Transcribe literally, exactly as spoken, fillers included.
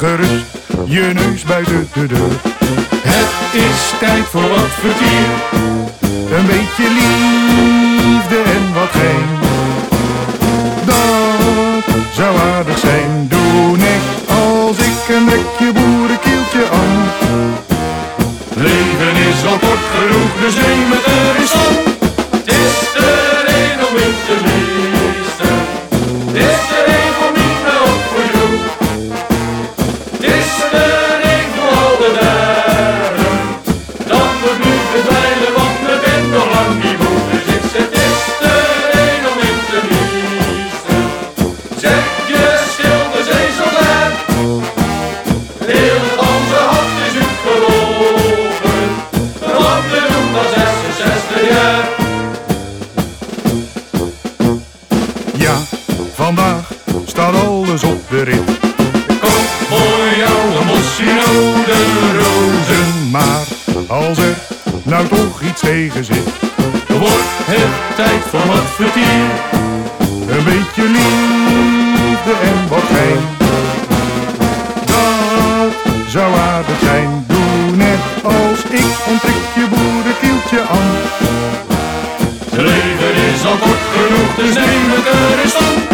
gerust je neus buiten de deur. Het is tijd voor wat vertier, een beetje liefde en wat gein. Dat zou aardig zijn, doe net als ik en trek je boerenkieltje aan. Leven is al kort genoeg, dus neem het er eens van. Het is er een om in te meesten, het is er een voor mij, maar ook voor jou. Het is er een voor alle dagen, dan moet nu verdwijnen, want we zijn nog lang niet moe. Dus ik zeg, het is er een om in te meesten. Zeg je stil, de zee zo klaar, heel onze hand is uitgelopen, want we doen al zesenzestig jaar. Ja, vandaag staat alles op de rit. Kom voor jou een bosje rode rozen, Maar als er nou toch iets tegen zit, wordt het tijd voor wat vertier. een beetje liefde en wat gein. Dat zou aardig zijn, doe net als ik en trek je boerenkieltje aan. Het leven is al kort genoeg, dus neem het er eens van.